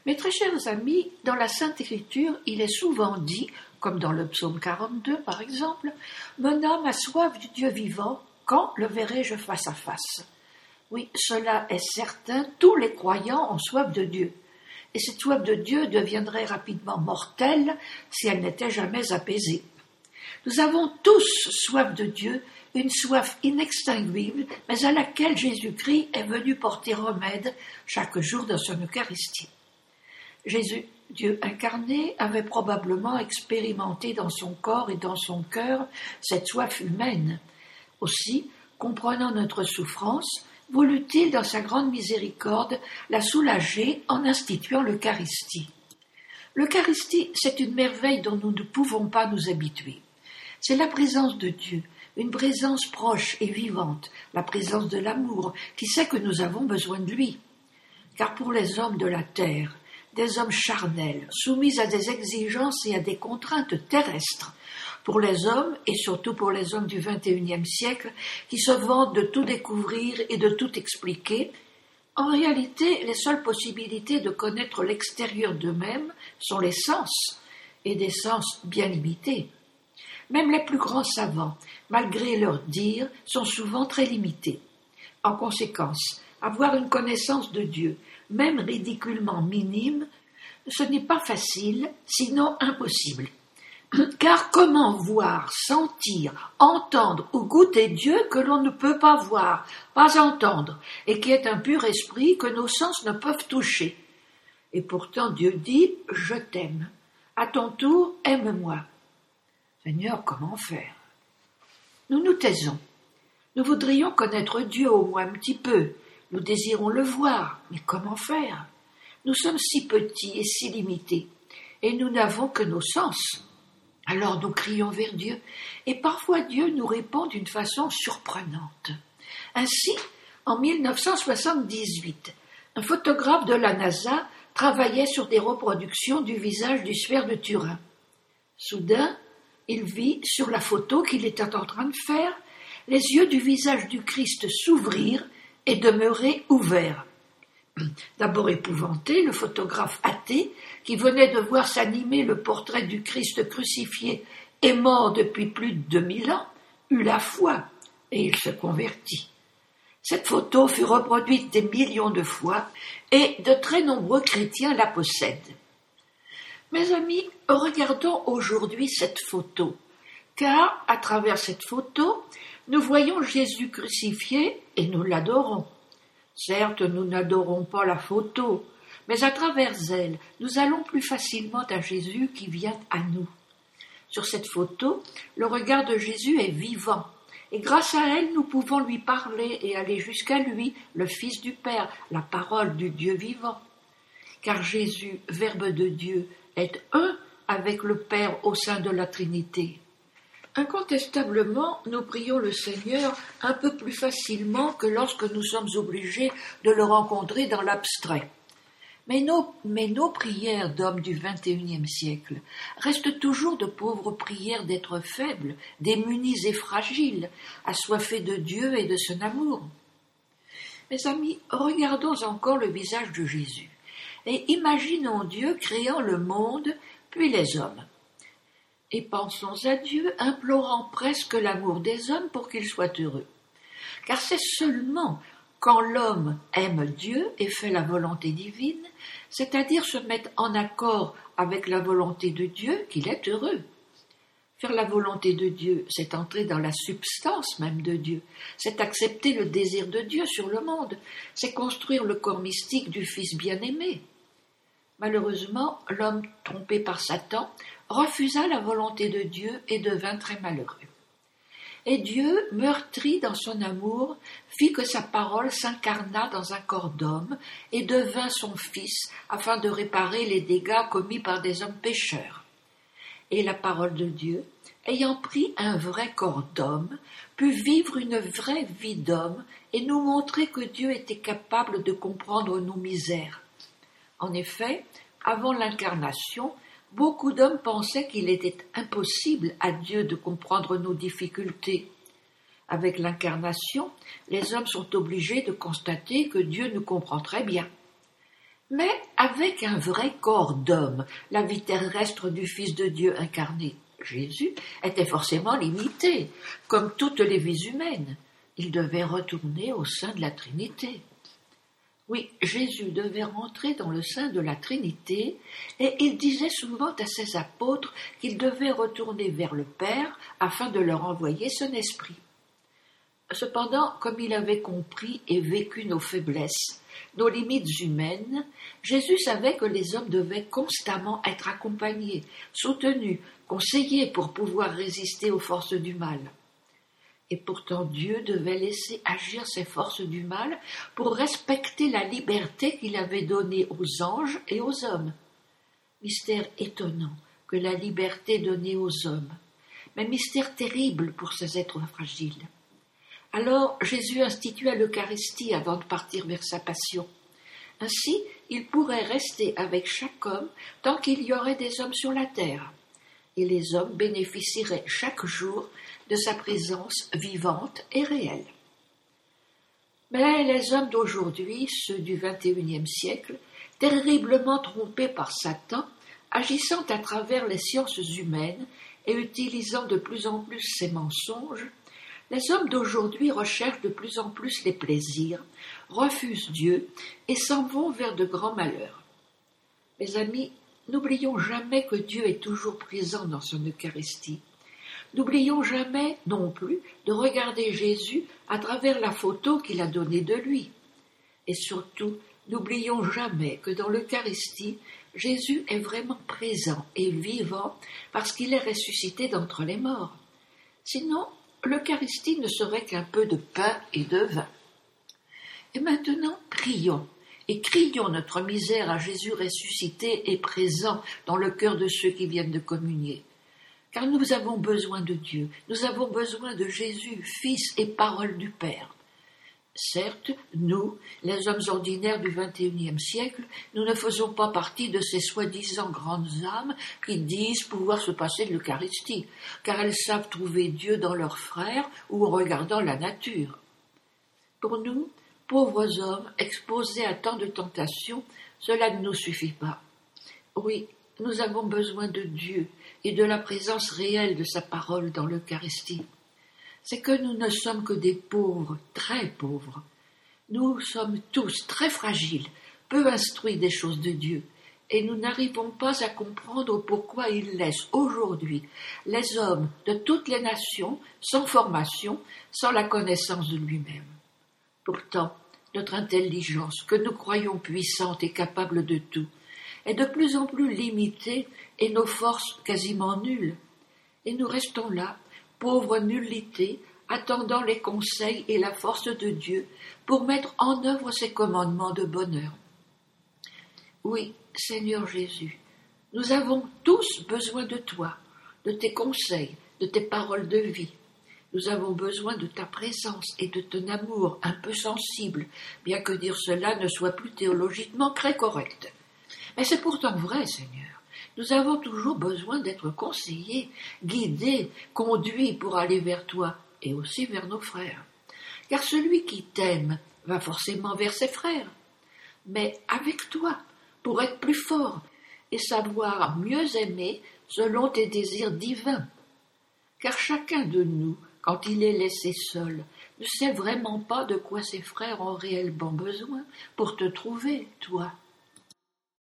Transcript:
Mes très chers amis, dans la Sainte Écriture, il est souvent dit, comme dans le psaume 42 par exemple, « Mon âme a soif du Dieu vivant, quand le verrai-je face à face ?» Oui, cela est certain, tous les croyants ont soif de Dieu. Et cette soif de Dieu deviendrait rapidement mortelle si elle n'était jamais apaisée. Nous avons tous soif de Dieu, une soif inextinguible, mais à laquelle Jésus-Christ est venu porter remède chaque jour dans son Eucharistie. Jésus, Dieu incarné, avait probablement expérimenté dans son corps et dans son cœur cette soif humaine. Aussi, comprenant notre souffrance, voulut-il, dans sa grande miséricorde, la soulager en instituant l'Eucharistie. L'Eucharistie, c'est une merveille dont nous ne pouvons pas nous habituer. C'est la présence de Dieu, une présence proche et vivante, la présence de l'amour, qui sait que nous avons besoin de lui. Car pour les hommes de la terre, des hommes charnels, soumis à des exigences et à des contraintes terrestres, pour les hommes, et surtout pour les hommes du XXIe siècle, qui se vantent de tout découvrir et de tout expliquer, en réalité, les seules possibilités de connaître l'extérieur d'eux-mêmes sont les sens, et des sens bien limités. Même les plus grands savants, malgré leurs dires, sont souvent très limités. En conséquence, avoir une connaissance de Dieu, même ridiculement minime, ce n'est pas facile, sinon impossible. Car comment voir, sentir, entendre ou goûter Dieu que l'on ne peut pas voir, pas entendre, et qui est un pur esprit que nos sens ne peuvent toucher? Et pourtant Dieu dit « Je t'aime. À ton tour, aime-moi. » Seigneur, comment faire? Nous nous taisons. Nous voudrions connaître Dieu au moins un petit peu. Nous désirons le voir, mais comment faire? Nous sommes si petits et si limités, et nous n'avons que nos sens. Alors nous crions vers Dieu, et parfois Dieu nous répond d'une façon surprenante. Ainsi, en 1978, un photographe de la NASA travaillait sur des reproductions du visage du sphère de Turin. Soudain, il vit, sur la photo qu'il était en train de faire, les yeux du visage du Christ s'ouvrir et demeurer ouverts. D'abord épouvanté, le photographe athée, qui venait de voir s'animer le portrait du Christ crucifié et mort depuis plus de 2000 ans, eut la foi, et il se convertit. Cette photo fut reproduite des millions de fois, et de très nombreux chrétiens la possèdent. Mes amis, regardons aujourd'hui cette photo, car à travers cette photo, nous voyons Jésus crucifié et nous l'adorons. Certes, nous n'adorons pas la photo, mais à travers elle, nous allons plus facilement à Jésus qui vient à nous. Sur cette photo, le regard de Jésus est vivant, et grâce à elle, nous pouvons lui parler et aller jusqu'à lui, le Fils du Père, la parole du Dieu vivant. Car Jésus, Verbe de Dieu, est un avec le Père au sein de la Trinité. Incontestablement, nous prions le Seigneur un peu plus facilement que lorsque nous sommes obligés de le rencontrer dans l'abstrait. Mais nos prières d'hommes du XXIe siècle restent toujours de pauvres prières d'êtres faibles, démunis et fragiles, assoiffés de Dieu et de son amour. Mes amis, regardons encore le visage de Jésus et imaginons Dieu créant le monde, puis les hommes. Et pensons à Dieu, implorant presque l'amour des hommes pour qu'ils soient heureux. Car c'est seulement quand l'homme aime Dieu et fait la volonté divine, c'est-à-dire se met en accord avec la volonté de Dieu, qu'il est heureux. Faire la volonté de Dieu, c'est entrer dans la substance même de Dieu, c'est accepter le désir de Dieu sur le monde, c'est construire le corps mystique du Fils bien-aimé. Malheureusement, l'homme, trompé par Satan, refusa la volonté de Dieu et devint très malheureux. Et Dieu, meurtri dans son amour, fit que sa parole s'incarna dans un corps d'homme et devint son Fils afin de réparer les dégâts commis par des hommes pécheurs. Et la parole de Dieu, ayant pris un vrai corps d'homme, put vivre une vraie vie d'homme et nous montrer que Dieu était capable de comprendre nos misères. En effet, avant l'incarnation, beaucoup d'hommes pensaient qu'il était impossible à Dieu de comprendre nos difficultés. Avec l'incarnation, les hommes sont obligés de constater que Dieu nous comprend très bien. mais avec un vrai corps d'homme, la vie terrestre du Fils de Dieu incarné. Jésus était forcément limité, comme toutes les vies humaines. Il devait retourner au sein de la Trinité. Oui, Jésus devait rentrer dans le sein de la Trinité, et il disait souvent à ses apôtres qu'il devait retourner vers le Père afin de leur envoyer son esprit. Cependant, comme il avait compris et vécu nos faiblesses, nos limites humaines, Jésus savait que les hommes devaient constamment être accompagnés, soutenus, conseillés pour pouvoir résister aux forces du mal. Et pourtant Dieu devait laisser agir ces forces du mal pour respecter la liberté qu'il avait donnée aux anges et aux hommes. Mystère étonnant que la liberté donnée aux hommes, mais mystère terrible pour ces êtres fragiles. Alors Jésus institua l'Eucharistie avant de partir vers sa passion. Ainsi, il pourrait rester avec chaque homme tant qu'il y aurait des hommes sur la terre. Et les hommes bénéficieraient chaque jour de sa présence vivante et réelle. Mais les hommes d'aujourd'hui, ceux du XXIe siècle, terriblement trompés par Satan, agissant à travers les sciences humaines et utilisant de plus en plus ses mensonges, les hommes d'aujourd'hui recherchent de plus en plus les plaisirs, refusent Dieu et s'en vont vers de grands malheurs. Mes amis, n'oublions jamais que Dieu est toujours présent dans son Eucharistie. N'oublions jamais, non plus, de regarder Jésus à travers la photo qu'il a donnée de lui. Et surtout, n'oublions jamais que dans l'Eucharistie, Jésus est vraiment présent et vivant parce qu'il est ressuscité d'entre les morts. Sinon, l'Eucharistie ne serait qu'un peu de pain et de vin. Et maintenant, prions. Et crions notre misère à Jésus ressuscité et présent dans le cœur de ceux qui viennent de communier. Car nous avons besoin de Dieu, nous avons besoin de Jésus, Fils et parole du Père. Certes, nous, les hommes ordinaires du XXIe siècle, nous ne faisons pas partie de ces soi-disant grandes âmes qui disent pouvoir se passer de l'Eucharistie, car elles savent trouver Dieu dans leurs frères ou en regardant la nature. Pour nous, pauvres hommes exposés à tant de tentations, cela ne nous suffit pas. Oui, nous avons besoin de Dieu et de la présence réelle de sa parole dans l'Eucharistie. C'est que nous ne sommes que des pauvres, très pauvres. Nous sommes tous très fragiles, peu instruits des choses de Dieu, et nous n'arrivons pas à comprendre pourquoi il laisse aujourd'hui les hommes de toutes les nations sans formation, sans la connaissance de lui-même. Pourtant, notre intelligence, que nous croyons puissante et capable de tout, est de plus en plus limitée et nos forces quasiment nulles. Et nous restons là, pauvres nullités, attendant les conseils et la force de Dieu pour mettre en œuvre ses commandements de bonheur. Oui, Seigneur Jésus, nous avons tous besoin de toi, de tes conseils, de tes paroles de vie. Nous avons besoin de ta présence et de ton amour un peu sensible, bien que dire cela ne soit plus théologiquement très correct. Mais c'est pourtant vrai, Seigneur. Nous avons toujours besoin d'être conseillés, guidés, conduits pour aller vers toi et aussi vers nos frères. Car celui qui t'aime va forcément vers ses frères. Mais avec toi, pour être plus fort et savoir mieux aimer selon tes désirs divins. Car chacun de nous, quand il est laissé seul, ne sait vraiment pas de quoi ses frères ont réellement besoin pour te trouver, toi.